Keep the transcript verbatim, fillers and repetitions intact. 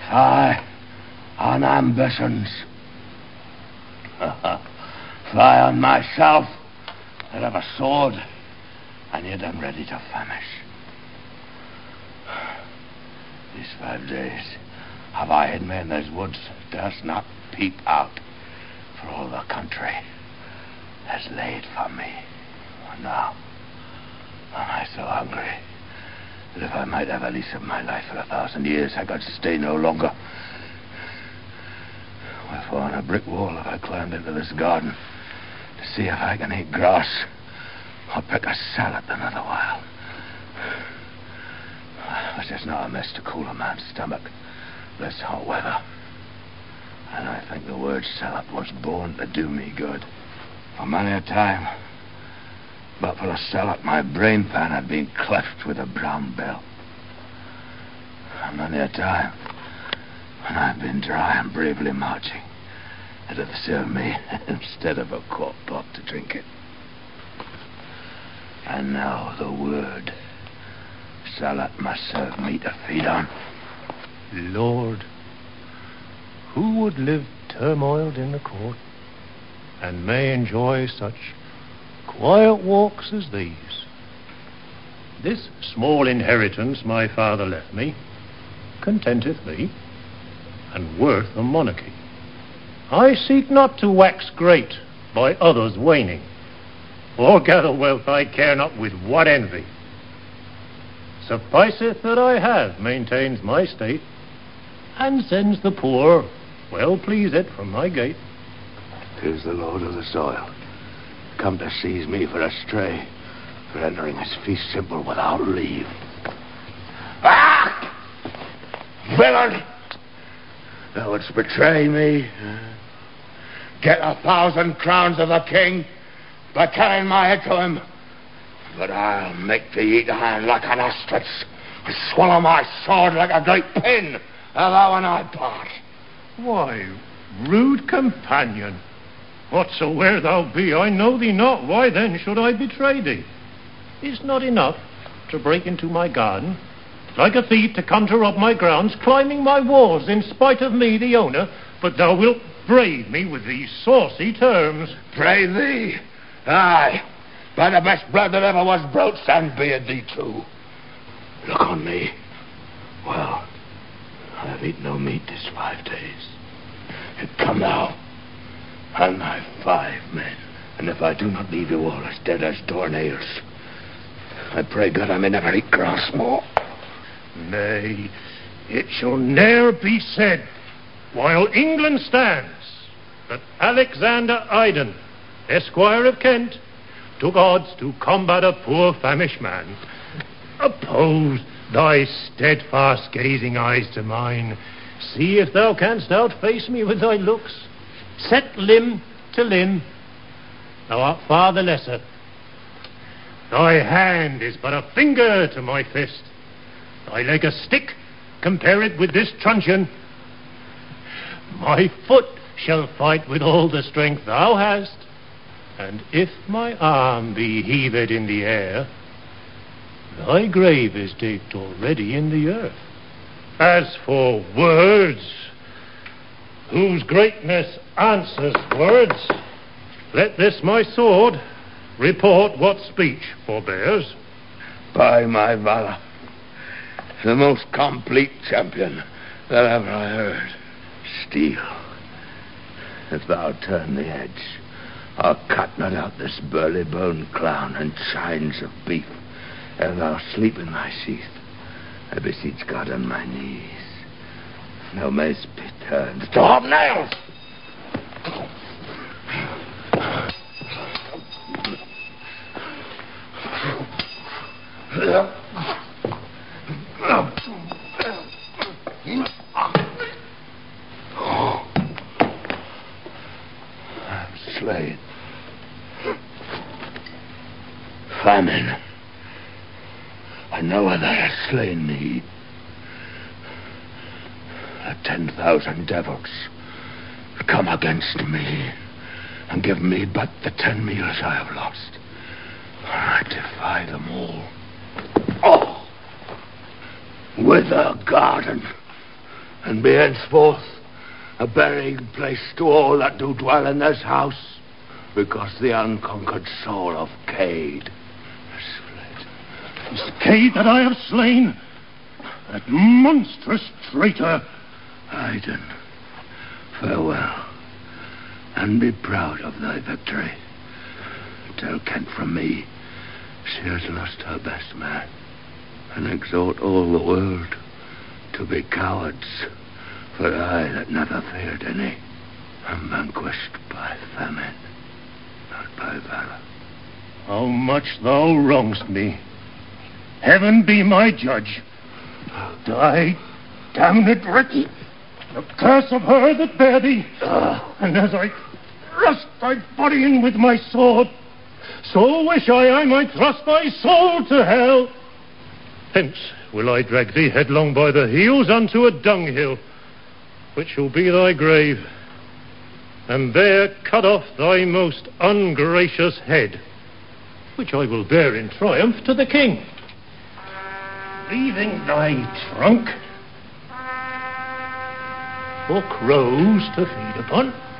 Fie on ambitions. Fie on myself that have a sword, and yet I'm ready to famish. These five days have I hid me in these woods, durst not peep out, for all the country has laid for me. And now am I so hungry that if I might have a lease of my life for a thousand years, I could stay no longer. Wherefore on a brick wall have I climbed into this garden to see if I can eat grass or pick a salad another while. Which is not amiss to cool a man's stomach this hot weather. And I think the word salad was born to do me good. For many a time, but for a salad, my brain pan had been cleft with a brown bell. And many a time, when I've been dry and bravely marching, it hath served me instead of a quart pot to drink it. And now the word salad must serve me to feed on. Lord, who would live turmoiled in the court, and may enjoy such quiet walks as these? This small inheritance my father left me contenteth me, and worth a monarchy. I seek not to wax great by others' waning, or gather wealth I care not with what envy. Sufficeth that I have maintains my state, and sends the poor well pleased from my gate. 'Tis the Lord of the soil, come to seize me for a stray, for entering his feast simple without leave. Ah! Villain! Thou wouldst betray me, get a thousand crowns of the king by carrying my head to him, but I'll make thee eat iron like an ostrich, and swallow my sword like a great pin, ere thou and I part. Why, rude companion, whatsoe'er thou be, I know thee not. Why then should I betray thee? Is not enough to break into my garden, like a thief to come to rob my grounds, climbing my walls in spite of me, the owner, but thou wilt brave me with these saucy terms. Brave thee? Aye, by the best blood that ever was broached, and be it thee too. Look on me. Well, I have eaten no meat this five days. Yet come thou, and thy five men, and if I do not leave you all as dead as doornails, I pray God I may never eat grass more. Nay, it shall ne'er be said, while England stands, that Alexander Iden, Esquire of Kent, took odds to combat a poor famished man. Oppose thy steadfast gazing eyes to mine. See if thou canst outface me with thy looks. Set limb to limb. Thou art far the lesser. Thy hand is but a finger to my fist. Thy leg a stick, compare it with this truncheon. My foot shall fight with all the strength thou hast, and if my arm be heaved in the air, thy grave is digged already in the earth. As for words, whose greatness answers words, let this my sword report what speech forbears. By my valor, the most complete champion that ever I heard. Steel, if thou turn the edge, I'll cut not out this burly boned clown and chines of beef, ere thou sleep in thy sheath. I beseech God on my knees, thou mayst be turned to hobnails. I'm slain. Famine. I know why thou hast slain me. The ten thousand devils come against me and give me but the ten meals I have lost. I defy them all. Oh! With a garden and and be henceforth a burying place to all that do dwell in this house, because the unconquered soul of Cade has fled. It's Cade that I have slain, that monstrous traitor. Aiden, farewell, and be proud of thy victory. Tell Kent from me she has lost her best man, and exhort all the world to be cowards, for I that never feared any am vanquished by famine, not by valor. How much thou wrongest me. Heaven be my judge. Die, damned wretch, the curse of her that bare thee. Uh, and as I thrust thy body in with my sword, so wish I I might thrust thy soul to hell. Hence will I drag thee headlong by the heels unto a dunghill, which shall be thy grave, and there cut off thy most ungracious head, which I will bear in triumph to the king, leaving thy trunk for crows to feed upon.